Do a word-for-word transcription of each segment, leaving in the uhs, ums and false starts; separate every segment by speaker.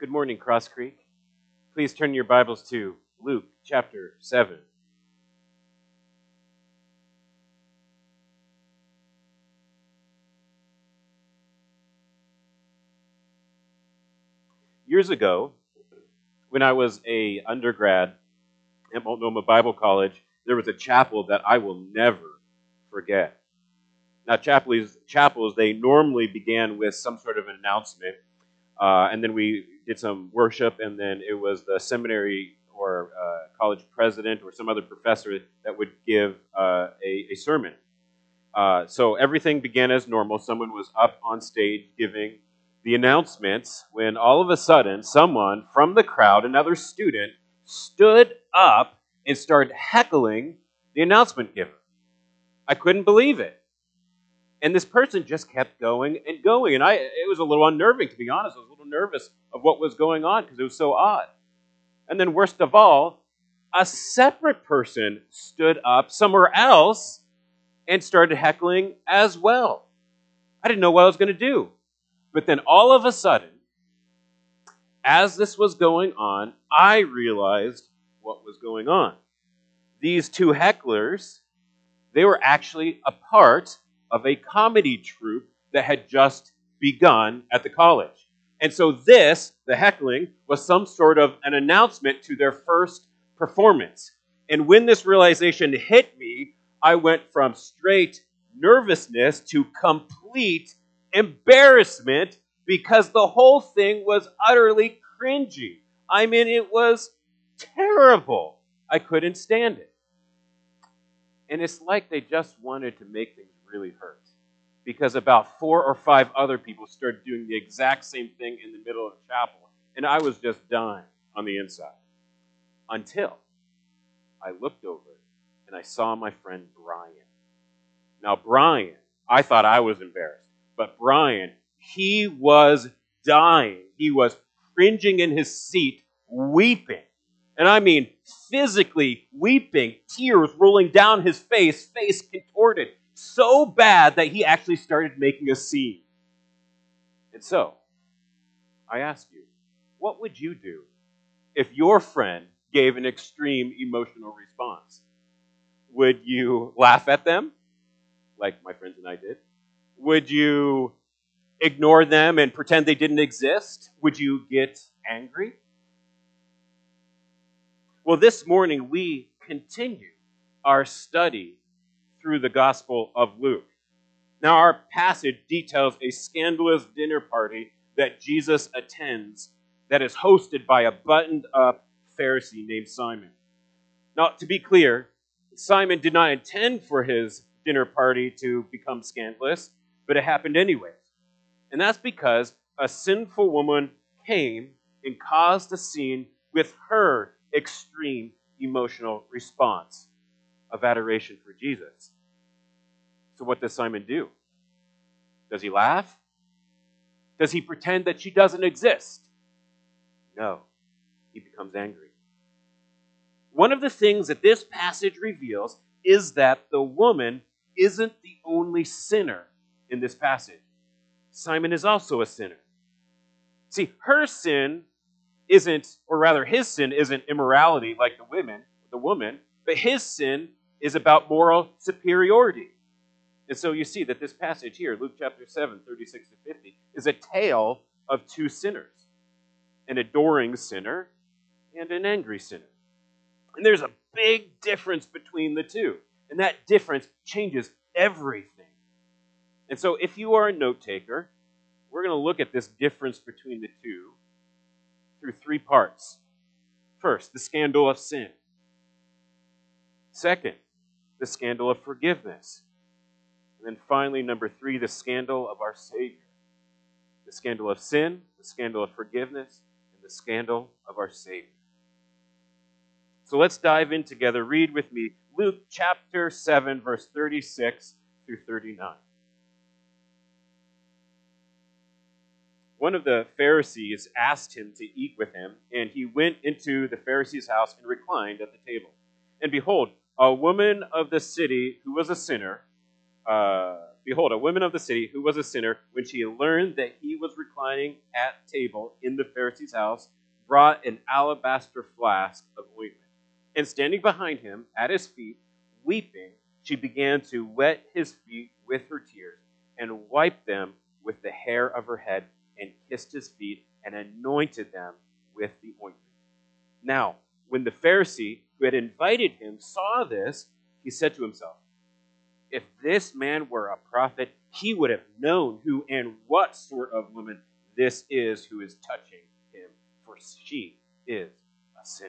Speaker 1: Good morning, Cross Creek. Please turn your Bibles to Luke chapter seven. Years ago, when I was a undergrad at Multnomah Bible College, there was a chapel that I will never forget. Now, chapels, chapels they normally began with some sort of an announcement, uh, and then we did some worship, and then it was the seminary or uh, college president or some other professor that would give uh, a, a sermon. Uh, so everything began as normal. Someone was up on stage giving the announcements when all of a sudden someone from the crowd, another student, stood up and started heckling the announcement giver. I couldn't believe it. And this person just kept going and going. And I, it was a little unnerving, to be honest. I was a little nervous of what was going on because it was so odd. And then worst of all, a separate person stood up somewhere else and started heckling as well. I didn't know what I was going to do. But then all of a sudden, as this was going on, I realized what was going on. These two hecklers, they were actually a part of a comedy troupe that had just begun at the college. And so this, the heckling, was some sort of an announcement to their first performance. And when this realization hit me, I went from straight nervousness to complete embarrassment because the whole thing was utterly cringy. I mean, it was terrible. I couldn't stand it. And it's like they just wanted to make things really hurt, because about four or five other people started doing the exact same thing in the middle of the chapel, and I was just dying on the inside. Until I looked over and I saw my friend Brian. Now, Brian, I thought I was embarrassed, but Brian, he was dying. He was cringing in his seat, weeping. And I mean physically weeping, tears rolling down his face, face contorted, so bad that he actually started making a scene. And so, I ask you, what would you do if your friend gave an extreme emotional response? Would you laugh at them, like my friends and I did? Would you ignore them and pretend they didn't exist? Would you get angry? Well, this morning we continue our study through the Gospel of Luke. Now, our passage details a scandalous dinner party that Jesus attends that is hosted by a buttoned-up Pharisee named Simon. Now, to be clear, Simon did not intend for his dinner party to become scandalous, but it happened anyways. And that's because a sinful woman came and caused a scene with her extreme emotional response of adoration for Jesus. So what does Simon do? Does he laugh? Does he pretend that she doesn't exist? No, he becomes angry. One of the things that this passage reveals is that the woman isn't the only sinner in this passage. Simon is also a sinner. See, her sin isn't, or rather his sin isn't immorality like the women, the woman, but his sin is about moral superiority. And so you see that this passage here, Luke chapter seven, thirty-six to fifty, is a tale of two sinners, an adoring sinner and an angry sinner. And there's a big difference between the two, and that difference changes everything. And so if you are a note taker, we're going to look at this difference between the two through three parts. First, the scandal of sin. Second, the scandal of forgiveness. And then finally, number three, the scandal of our Savior. The scandal of sin, the scandal of forgiveness, and the scandal of our Savior. So let's dive in together. Read with me Luke chapter seven, verse thirty-six through thirty-nine. One of the Pharisees asked him to eat with him, and he went into the Pharisee's house and reclined at the table. And behold, a woman of the city who was a sinner, uh, behold, a woman of the city who was a sinner, when she learned that he was reclining at table in the Pharisee's house, brought an alabaster flask of ointment. And standing behind him at his feet, weeping, she began to wet his feet with her tears and wiped them with the hair of her head and kissed his feet and anointed them with the ointment. Now, when the Pharisee who had invited him saw this, he said to himself, if this man were a prophet, he would have known who and what sort of woman this is who is touching him, for she is a sinner.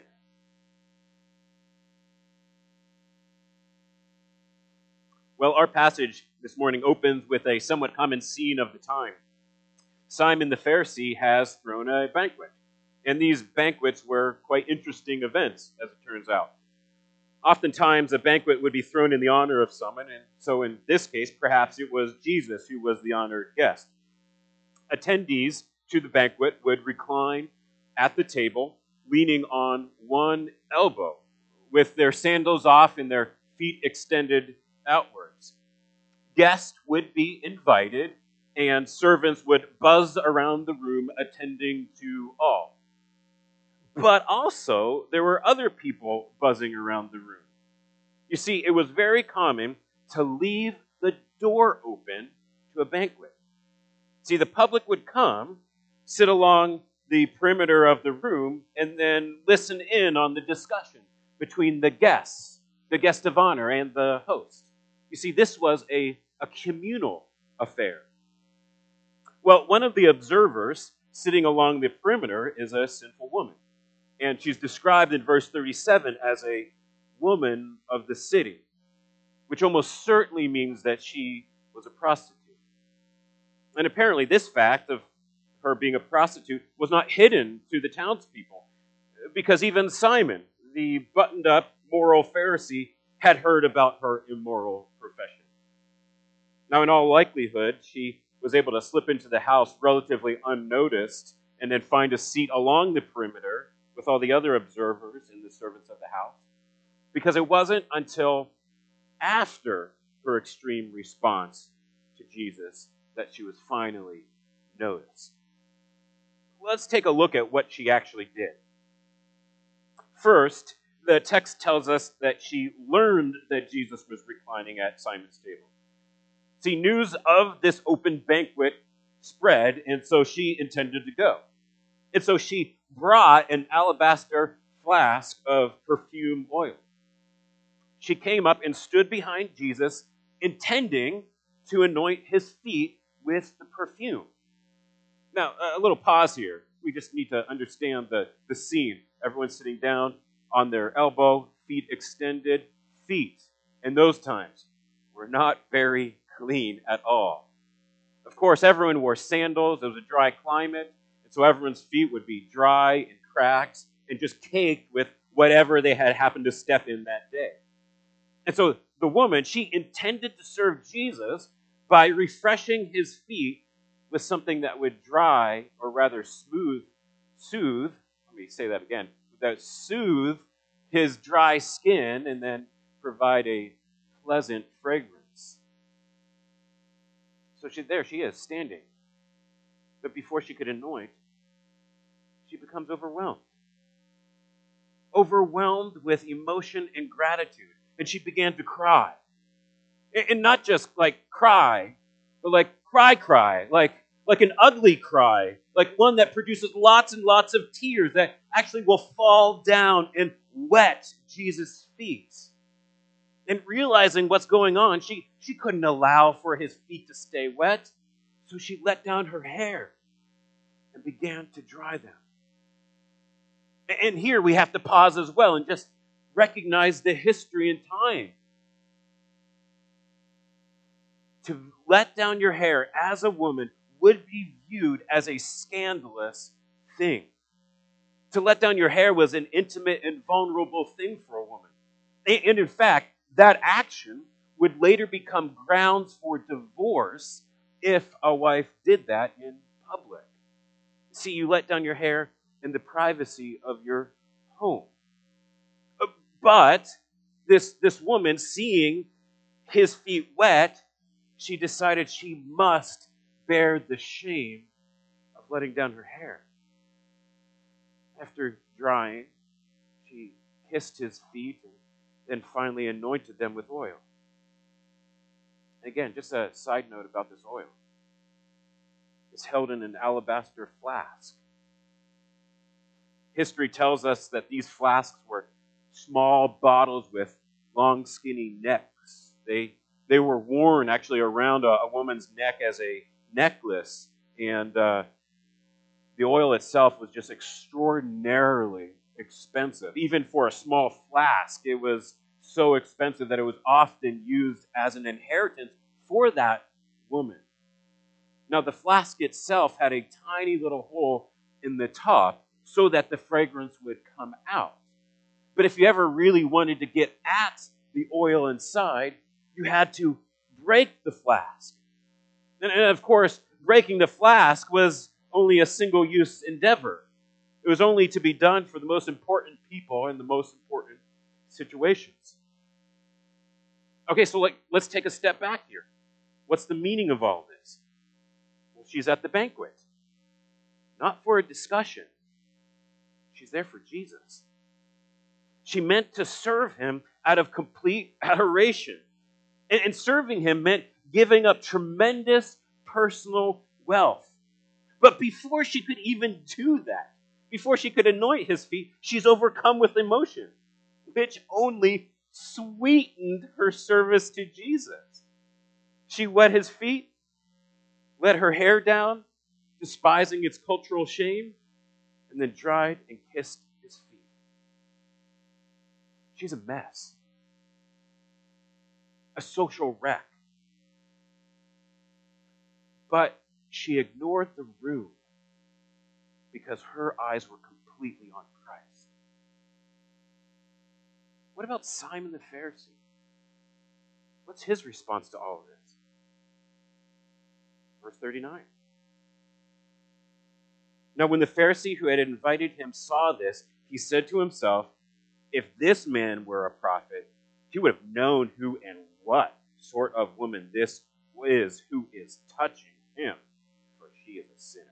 Speaker 1: Well, our passage this morning opens with a somewhat common scene of the time. Simon the Pharisee has thrown a banquet, and these banquets were quite interesting events, as it turns out. Oftentimes, a banquet would be thrown in the honor of someone, and so in this case, perhaps it was Jesus who was the honored guest. Attendees to the banquet would recline at the table, leaning on one elbow, with their sandals off and their feet extended outwards. Guests would be invited, and servants would buzz around the room, attending to all. But also, there were other people buzzing around the room. You see, it was very common to leave the door open to a banquet. See, the public would come, sit along the perimeter of the room, and then listen in on the discussion between the guests, the guest of honor, and the host. You see, this was a, a communal affair. Well, one of the observers sitting along the perimeter is a sinful woman. And she's described in verse thirty-seven as a woman of the city, which almost certainly means that she was a prostitute. And apparently this fact of her being a prostitute was not hidden to the townspeople, because even Simon, the buttoned-up moral Pharisee, had heard about her immoral profession. Now, in all likelihood, she was able to slip into the house relatively unnoticed and then find a seat along the perimeter with all the other observers and the servants of the house, because it wasn't until after her extreme response to Jesus that she was finally noticed. Let's take a look at what she actually did. First, the text tells us that she learned that Jesus was reclining at Simon's table. See, news of this open banquet spread, and so she intended to go. And so she brought an alabaster flask of perfume oil. She came up and stood behind Jesus, intending to anoint his feet with the perfume. Now, a little pause here. We just need to understand the, the scene. Everyone's sitting down on their elbow, feet extended. Feet, in those times, were not very clean at all. Of course, everyone wore sandals. It was a dry climate. So everyone's feet would be dry and cracked and just caked with whatever they had happened to step in that day. And so the woman, she intended to serve Jesus by refreshing his feet with something that would dry, or rather smooth, soothe, let me say that again, that soothe his dry skin and then provide a pleasant fragrance. So she, there she is, standing. But before she could anoint, she becomes overwhelmed. Overwhelmed with emotion and gratitude. And she began to cry. And not just like cry, but like cry cry, like, like an ugly cry, like one that produces lots and lots of tears that actually will fall down and wet Jesus' feet. And realizing what's going on, she, she couldn't allow for his feet to stay wet, so she let down her hair and began to dry them. And here we have to pause as well and just recognize the history and time. To let down your hair as a woman would be viewed as a scandalous thing. To let down your hair was an intimate and vulnerable thing for a woman. And in fact, that action would later become grounds for divorce if a wife did that in public. See, you let down your hair in the privacy of your home. But this, this woman, seeing his feet wet, she decided she must bear the shame of letting down her hair. After drying, she kissed his feet and then finally anointed them with oil. Again, just a side note about this oil. It's held in an alabaster flask. History tells us that these flasks were small bottles with long, skinny necks. They they were worn actually around a, a woman's neck as a necklace, and uh, the oil itself was just extraordinarily expensive. Even for a small flask, it was so expensive that it was often used as an inheritance for that woman. Now, the flask itself had a tiny little hole in the top so that the fragrance would come out. But if you ever really wanted to get at the oil inside, you had to break the flask. And, and of course, breaking the flask was only a single-use endeavor. It was only to be done for the most important people in the most important situations. Okay, so like, let's take a step back here. What's the meaning of all this? Well, she's at the banquet. Not for a discussion. She's there for Jesus. She meant to serve him out of complete adoration. And, and serving him meant giving up tremendous personal wealth. But before she could even do that, before she could anoint his feet, she's overcome with emotion, which only sweetened her service to Jesus. She wet his feet, let her hair down, despising its cultural shame, and then dried and kissed his feet. She's a mess, a social wreck. But she ignored the room because her eyes were completely on Christ. What about Simon the Pharisee? What's his response to all of this? Verse thirty-nine. Now, when the Pharisee who had invited him saw this, he said to himself, if this man were a prophet, he would have known who and what sort of woman this is who is touching him, for she is a sinner.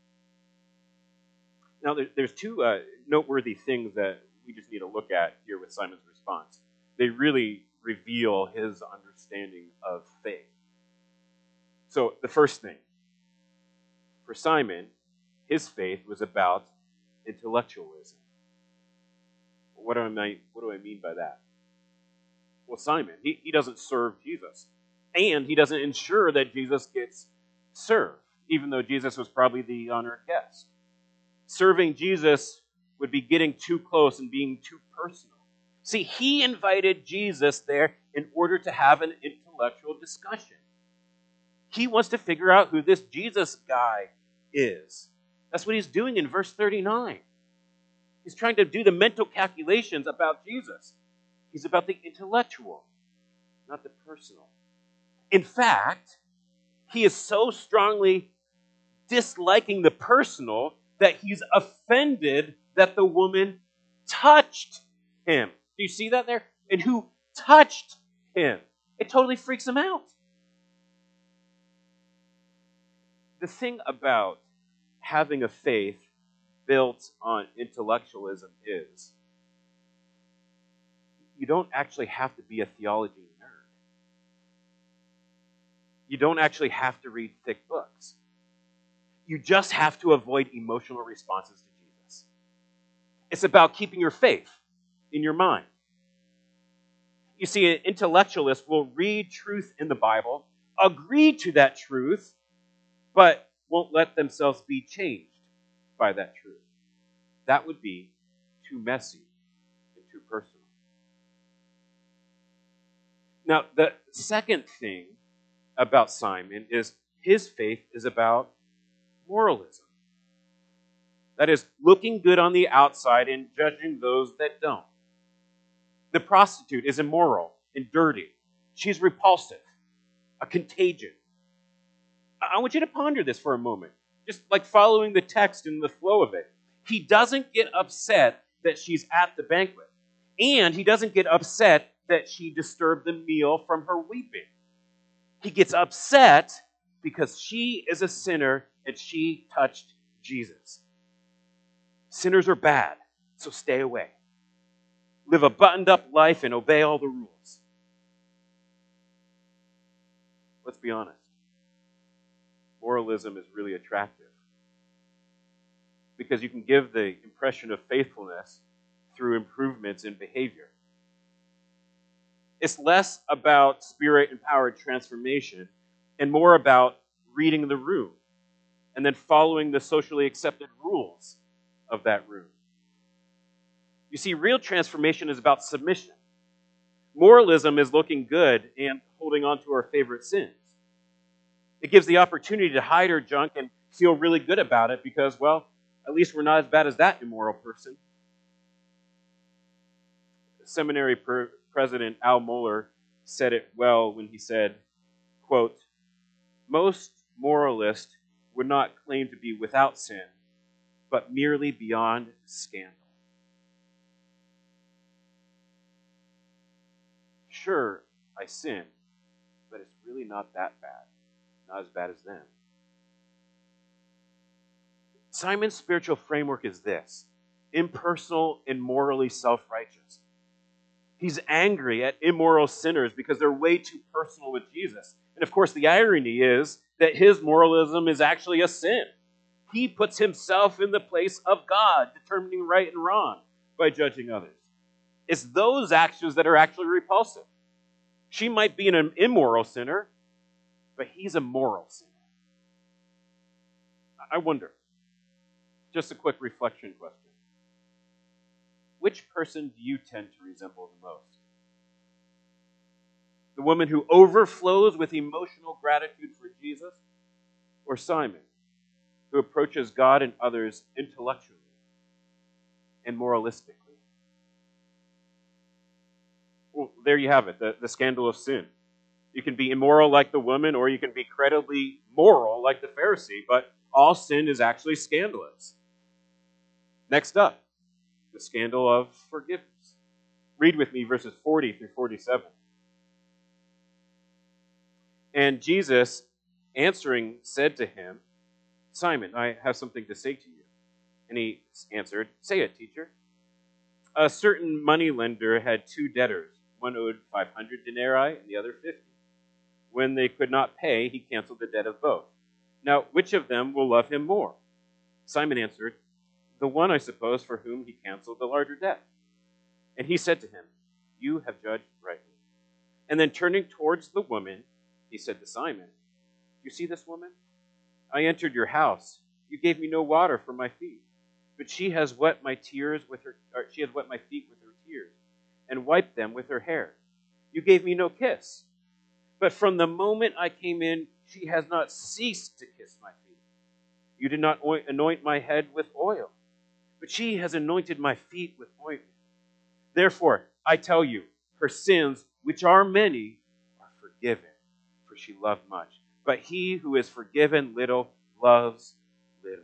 Speaker 1: Now, there's two uh, noteworthy things that we just need to look at here with Simon's response. They really reveal his understanding of faith. So, the first thing, for Simon, his faith was about intellectualism. What do I mean, what do I mean by that? Well, Simon, he, he doesn't serve Jesus. And he doesn't ensure that Jesus gets served, even though Jesus was probably the honored guest. Serving Jesus would be getting too close and being too personal. See, he invited Jesus there in order to have an intellectual discussion. He wants to figure out who this Jesus guy is. That's what he's doing in verse thirty-nine. He's trying to do the mental calculations about Jesus. He's about the intellectual, not the personal. In fact, he is so strongly disliking the personal that he's offended that the woman touched him. Do you see that there? And who touched him? It totally freaks him out. The thing about having a faith built on intellectualism is you don't actually have to be a theology nerd. You don't actually have to read thick books. You just have to avoid emotional responses to Jesus. It's about keeping your faith in your mind. You see, an intellectualist will read truth in the Bible, agree to that truth, but won't let themselves be changed by that truth. That would be too messy and too personal. Now, the second thing about Simon is his faith is about moralism. That is, looking good on the outside and judging those that don't. The prostitute is immoral and dirty. She's repulsive, a contagion. I want you to ponder this for a moment, just like following the text and the flow of it. He doesn't get upset that she's at the banquet, and he doesn't get upset that she disturbed the meal from her weeping. He gets upset because she is a sinner and she touched Jesus. Sinners are bad, so stay away. Live a buttoned-up life and obey all the rules. Let's be honest. Moralism is really attractive because you can give the impression of faithfulness through improvements in behavior. It's less about spirit-empowered transformation and more about reading the room and then following the socially accepted rules of that room. You see, real transformation is about submission. Moralism is looking good and holding on to our favorite sins. It gives the opportunity to hide our junk and feel really good about it because, well, at least we're not as bad as that immoral person. Seminary per- President Al Mohler said it well when he said, quote, "Most moralists would not claim to be without sin, but merely beyond scandal." Sure, I sin, but it's really not that bad. Not as bad as them. Simon's spiritual framework is this: impersonal and morally self-righteous. He's angry at immoral sinners because they're way too personal with Jesus. And of course, the irony is that his moralism is actually a sin. He puts himself in the place of God, determining right and wrong by judging others. It's those actions that are actually repulsive. She might be an immoral sinner, but he's a moral sinner. I wonder, just a quick reflection question. Which person do you tend to resemble the most? The woman who overflows with emotional gratitude for Jesus, or Simon, who approaches God and others intellectually and moralistically? Well, there you have it, the, the scandal of sin. You can be immoral like the woman, or you can be credibly moral like the Pharisee, but all sin is actually scandalous. Next up, the scandal of forgiveness. Read with me verses forty through forty-seven. And Jesus, answering, said to him, "Simon, I have something to say to you." And he answered, "Say it, teacher." A certain moneylender had two debtors. One owed five hundred denarii and the other fifty. When they could not pay, he canceled the debt of both. Now, which of them will love him more? Simon answered, "The one, I suppose, for whom he canceled the larger debt." And he said to him, "You have judged rightly." And then turning towards the woman, he said to Simon, "You see this woman? I entered your house. You gave me no water for my feet, but she has wet my tears with her. Or she has wet my feet with her tears, and wiped them with her hair. You gave me no kiss, but from the moment I came in, she has not ceased to kiss my feet. You did not anoint my head with oil, but she has anointed my feet with ointment. Therefore, I tell you, her sins, which are many, are forgiven, for she loved much. But he who is forgiven little loves little."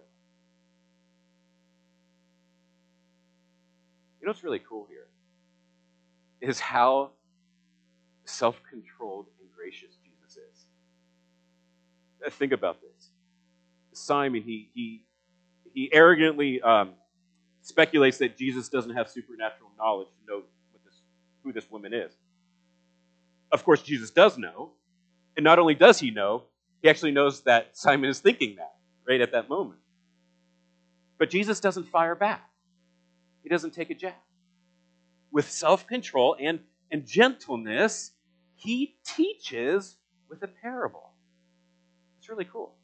Speaker 1: You know what's really cool here is how self-controlled and gracious Jesus is. Think about this. Simon, he he he arrogantly um, speculates that Jesus doesn't have supernatural knowledge to know what this, who this woman is. Of course, Jesus does know, and not only does he know, he actually knows that Simon is thinking that right at that moment. But Jesus doesn't fire back. He doesn't take a jab. With self-control and, and gentleness, he teaches with a parable. It's really cool.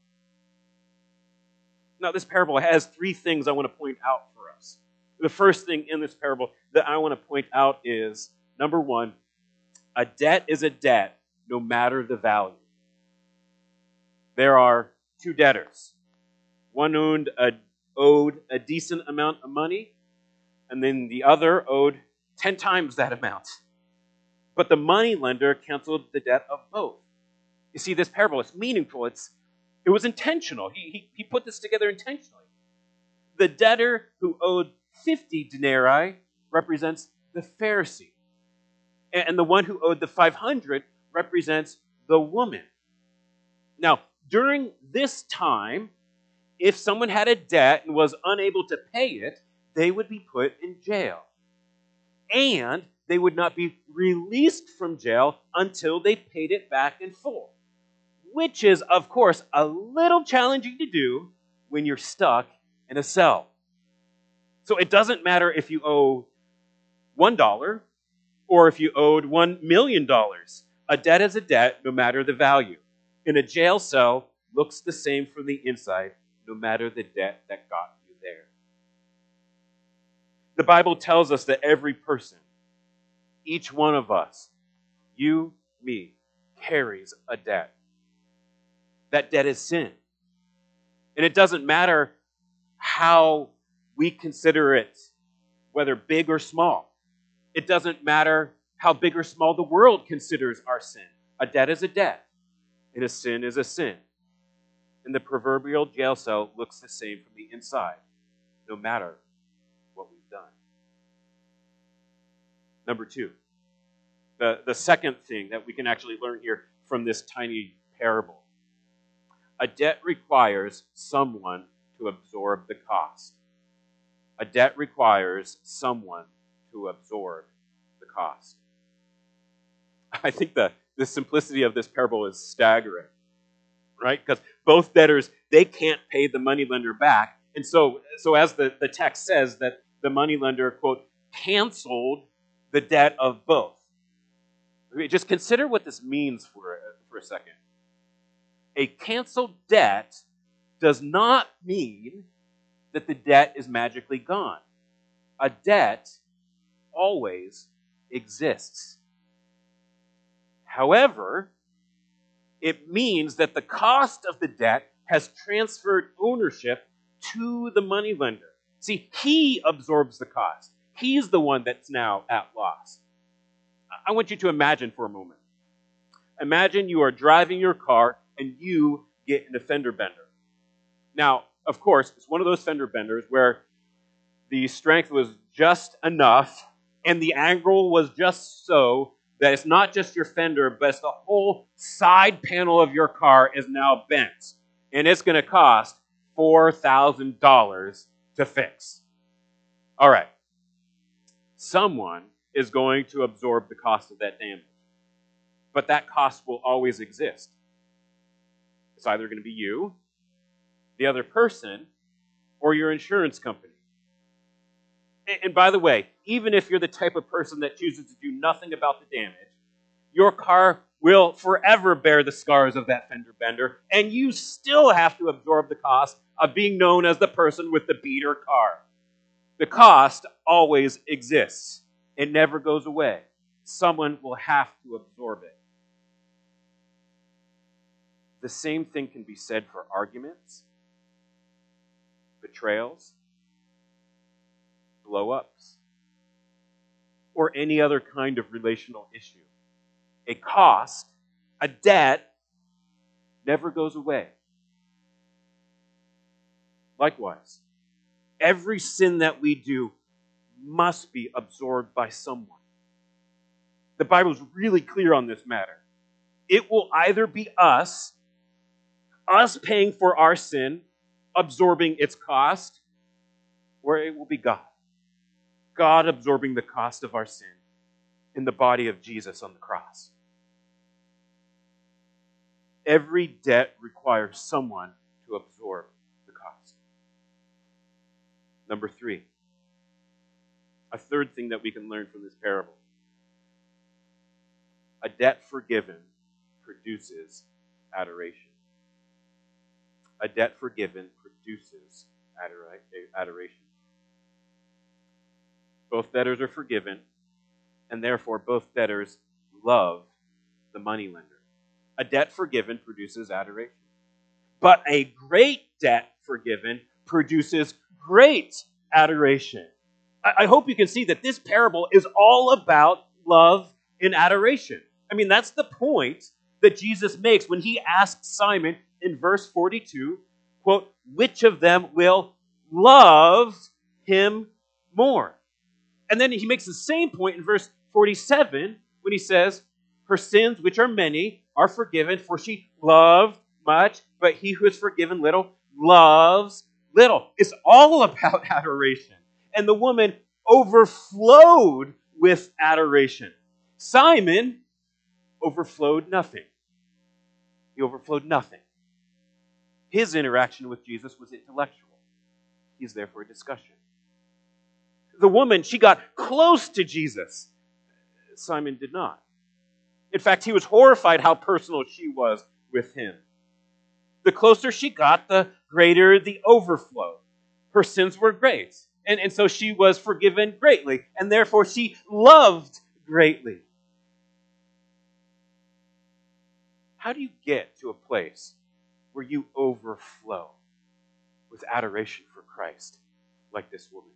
Speaker 1: Now, this parable has three things I want to point out for us. The first thing in this parable that I want to point out is, number one, a debt is a debt no matter the value. There are two debtors. One owed a, owed a decent amount of money, and then the other owed ten times that amount. But the money lender canceled the debt of both. You see, this parable is meaningful. It's, it was intentional. He, he, he put this together intentionally. The debtor who owed fifty denarii represents the Pharisee. And the one who owed the five hundred represents the woman Now, during this time, if someone had a debt and was unable to pay it, they would be put in jail. And they would not be released from jail until they paid it back in full, which is, of course, a little challenging to do when you're stuck in a cell. So it doesn't matter if you owe one dollar or if you owed one million dollars. A debt is a debt, no matter the value. In a jail cell, looks the same from the inside, no matter the debt that got you there. The Bible tells us that every person, each one of us, you, me, carries a debt. That debt is sin. And it doesn't matter how we consider it, whether big or small. It doesn't matter how big or small the world considers our sin. A debt is a debt, and a sin is a sin. And the proverbial jail cell looks the same from the inside, no matter what we've done. Number two, the, the second thing that we can actually learn here from this tiny parable. A debt requires someone to absorb the cost. A debt requires someone to absorb the cost. I think the, the simplicity of this parable is staggering, right? Because both debtors, they can't pay the moneylender back. And so, so as the, the text says, that the moneylender, quote, canceled the debt of both. I mean, just consider what this means for, for a second. A canceled debt does not mean that the debt is magically gone. A debt always exists. However, it means that the cost of the debt has transferred ownership to the moneylender. See, he absorbs the cost. He's the one that's now at loss. I want you to imagine for a moment. Imagine you are driving your car and you get in a fender bender. Now, of course, it's one of those fender benders where the strength was just enough and the angle was just so that it's not just your fender, but it's the whole side panel of your car is now bent. And it's going to cost four thousand dollars to fix. All right. Someone is going to absorb the cost of that damage. But that cost will always exist. It's either going to be you, the other person, or your insurance company. And by the way, even if you're the type of person that chooses to do nothing about the damage, your car will forever bear the scars of that fender bender, and you still have to absorb the cost of being known as the person with the beater car. The cost always exists. It never goes away. Someone will have to absorb it. The same thing can be said for arguments, betrayals, blow-ups, or any other kind of relational issue. A cost, a debt, never goes away. Likewise, every sin that we do must be absorbed by someone. The Bible is really clear on this matter. It will either be us, us paying for our sin, absorbing its cost, or it will be God. God absorbing the cost of our sin in the body of Jesus on the cross. Every debt requires someone to absorb the cost. Number three, a third thing that we can learn from this parable. A debt forgiven produces adoration. A debt forgiven produces adoration. Both debtors are forgiven, and therefore both debtors love the moneylender. A debt forgiven produces adoration. But a great debt forgiven produces great adoration. I hope you can see that this parable is all about love and adoration. I mean, that's the point that Jesus makes when he asks Simon in verse forty-two, quote, which of them will love him more? And then he makes the same point in verse forty-seven when he says, her sins, which are many, are forgiven, for she loved much, but he who is forgiven little loves little. It's all about adoration. And the woman overflowed with adoration. Simon overflowed nothing. He overflowed nothing. His interaction with Jesus was intellectual. He's there for a discussion. The woman, she got close to Jesus. Simon did not. In fact, he was horrified how personal she was with him. The closer she got, the greater the overflow. Her sins were great. And, and so she was forgiven greatly. And therefore she loved greatly. How do you get to a place where you overflow with adoration for Christ like this woman?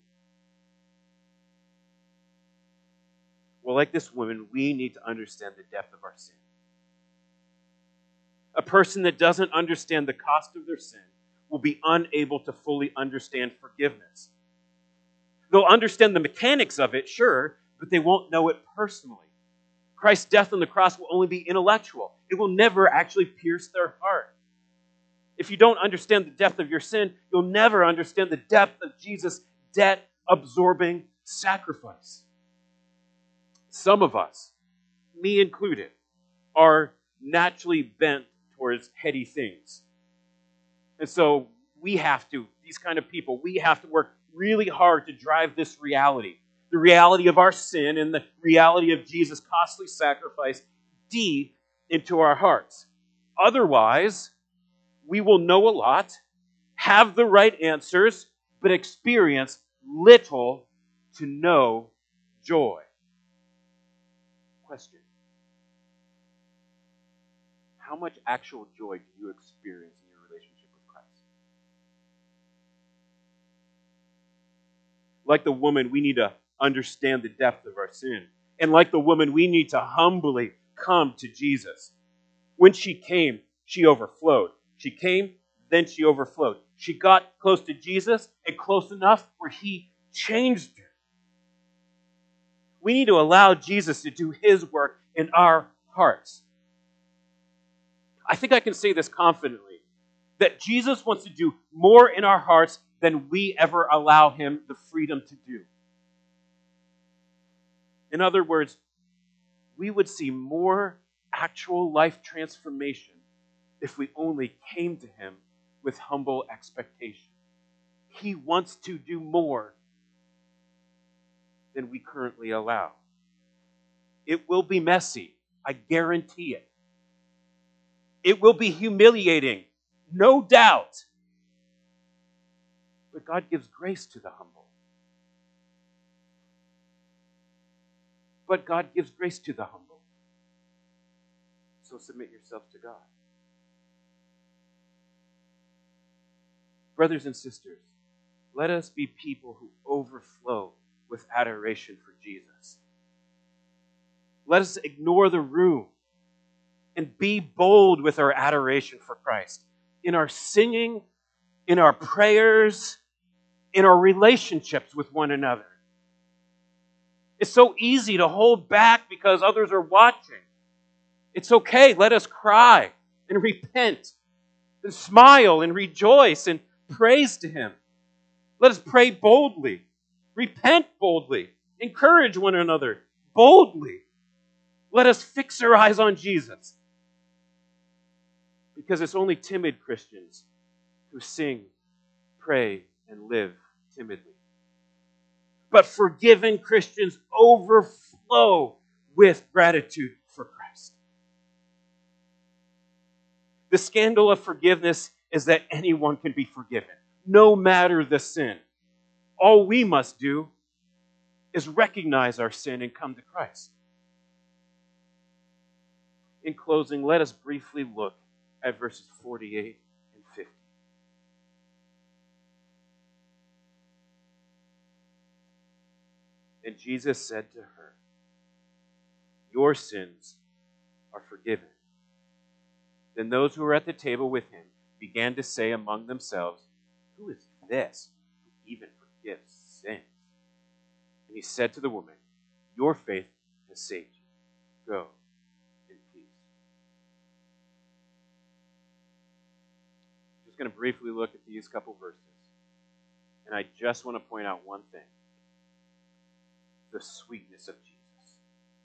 Speaker 1: Well, like this woman, we need to understand the depth of our sin. A person that doesn't understand the cost of their sin will be unable to fully understand forgiveness. They'll understand the mechanics of it, sure, but they won't know it personally. Christ's death on the cross will only be intellectual. It will never actually pierce their heart. If you don't understand the depth of your sin, you'll never understand the depth of Jesus' debt-absorbing sacrifice. Some of us, me included, are naturally bent towards heady things. And so we have to, these kind of people, we have to work really hard to drive this reality. The reality of our sin and the reality of Jesus' costly sacrifice deep into our hearts. Otherwise, we will know a lot, have the right answers, but experience little to no joy. Question. How much actual joy do you experience in your relationship with Christ? Like the woman, we need to understand the depth of our sin. And like the woman, we need to humbly come to Jesus. When she came, she overflowed. She came, then she overflowed. She got close to Jesus and close enough where he changed her. We need to allow Jesus to do his work in our hearts. I think I can say this confidently, that Jesus wants to do more in our hearts than we ever allow him the freedom to do. In other words, we would see more actual life transformation if we only came to him with humble expectation. He wants to do more than we currently allow. It will be messy, I guarantee it. It will be humiliating, no doubt. But God gives grace to the humble. But God gives grace to the humble. So submit yourselves to God. Brothers and sisters, let us be people who overflow with adoration for Jesus. Let us ignore the room and be bold with our adoration for Christ. In our singing, in our prayers, in our relationships with one another. It's so easy to hold back because others are watching. It's okay. Let us cry and repent and smile and rejoice and praise to him. Let us pray boldly, repent boldly, encourage one another boldly. Let us fix our eyes on Jesus. Because it's only timid Christians who sing, pray, and live timidly. But forgiven Christians overflow with gratitude for Christ. The scandal of forgiveness is that anyone can be forgiven, no matter the sin. All we must do is recognize our sin and come to Christ. In closing, let us briefly look at verses forty-eight and fifty. And Jesus said to her, "Your sins are forgiven." Then those who were at the table with him began to say among themselves, "Who is this who even forgives sins?" And he said to the woman, "Your faith has saved you. Go in peace." going to briefly look at these couple verses. And I just want to point out one thing. The sweetness of Jesus.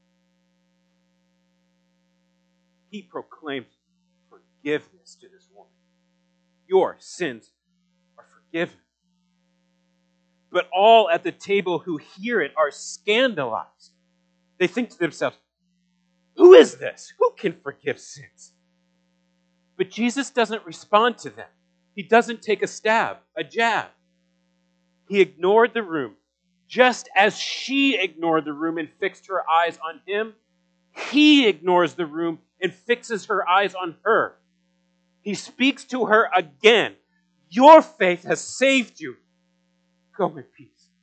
Speaker 1: He proclaims forgiveness to this woman. Your sins are forgiven. But all at the table who hear it are scandalized. They think to themselves, who is this? Who can forgive sins? But Jesus doesn't respond to them. He doesn't take a stab, a jab. He ignored the room. Just as she ignored the room and fixed her eyes on him, he ignores the room and fixes her eyes on her. He speaks to her again. Your faith has saved you. Go in peace.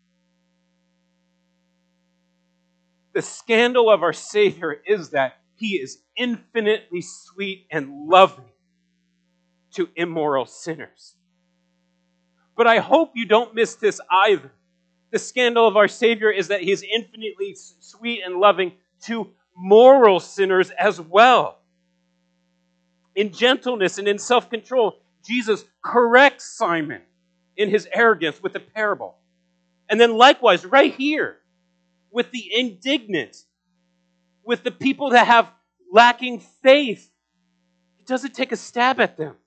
Speaker 1: The scandal of our Savior is that he is infinitely sweet and loving to immoral sinners. But I hope you don't miss this either. The scandal of our Savior is that he is infinitely sweet and loving to moral sinners as well. In gentleness and in self-control, Jesus corrects Simon in his arrogance with a parable. And then likewise, right here, with the indignant, with the people that have lacking faith, he doesn't take a stab at them.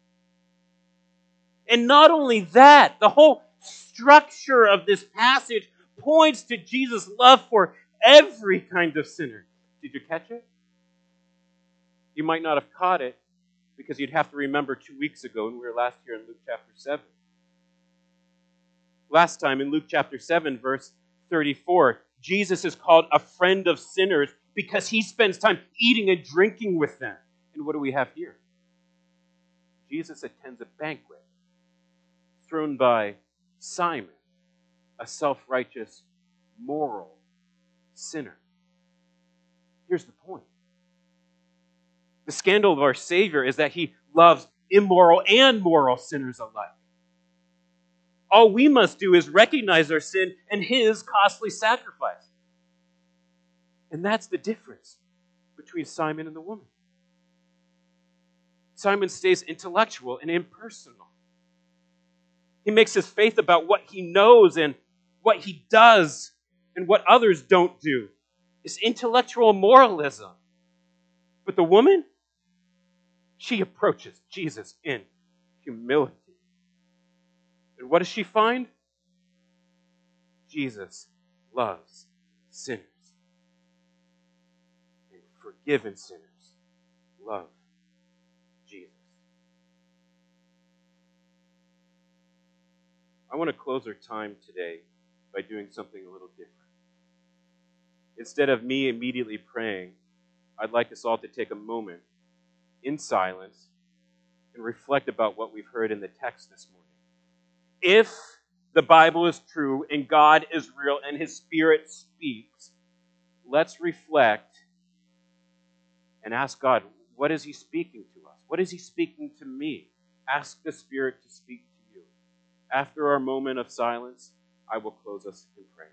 Speaker 1: And not only that, the whole structure of this passage points to Jesus' love for every kind of sinner. Did you catch it? You might not have caught it because you'd have to remember two weeks ago when we were last here in Luke chapter seven. Last time in Luke chapter seven, verse thirty-four, Jesus is called a friend of sinners because he spends time eating and drinking with them. And what do we have here? Jesus attends a banquet thrown by Simon, a self-righteous, moral sinner. Here's the point. The scandal of our Savior is that he loves immoral and moral sinners alike. All we must do is recognize our sin and his costly sacrifice. And that's the difference between Simon and the woman. Simon stays intellectual and impersonal. He makes his faith about what he knows and what he does and what others don't do. It's intellectual moralism. But the woman, she approaches Jesus in humility. And what does she find? Jesus loves sinners. And forgiven sinners love Jesus. I want to close our time today by doing something a little different. Instead of me immediately praying, I'd like us all to take a moment in silence and reflect about what we've heard in the text this morning. If the Bible is true and God is real and his Spirit speaks, let's reflect and ask God, what is he speaking to us? What is he speaking to me? Ask the Spirit to speak to you. After our moment of silence, I will close us in prayer.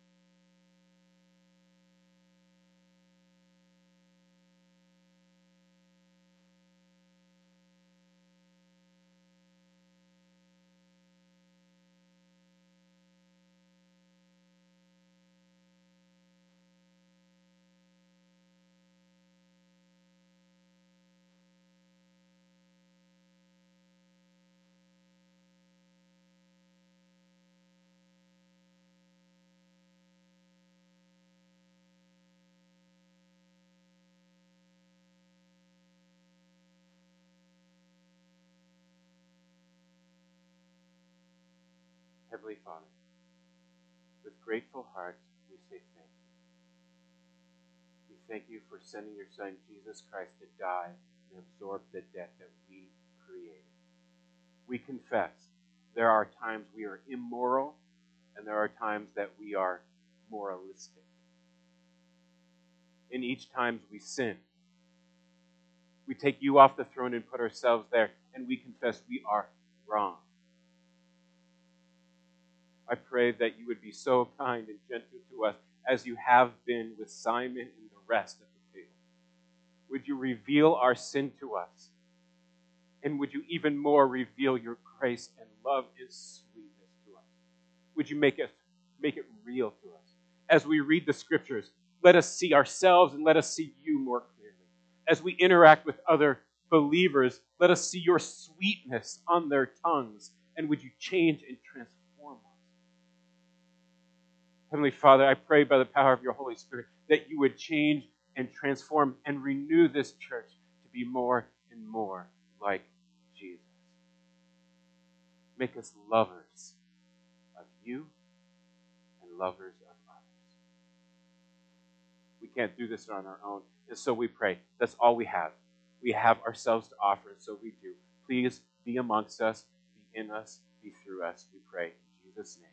Speaker 1: Heavenly Father, with grateful hearts, we say thank you. We thank you for sending your Son, Jesus Christ, to die and absorb the debt that we created. We confess there are times we are immoral and there are times that we are moralistic. In each time we sin. We take you off the throne and put ourselves there, and we confess we are wrong. I pray that you would be so kind and gentle to us as you have been with Simon and the rest at the table. Would you reveal our sin to us? And would you even more reveal your grace and love and sweetness to us? Would you make it, make it real to us? As we read the scriptures, let us see ourselves and let us see you more clearly. As we interact with other believers, let us see your sweetness on their tongues. And would you change and transform us? Heavenly Father, I pray by the power of your Holy Spirit that you would change and transform and renew this church to be more and more like Jesus. Make us lovers of you and lovers of others. We can't do this on our own, and so we pray. That's all we have. We have ourselves to offer, and so we do. Please be amongst us, be in us, be through us, we pray in Jesus' name.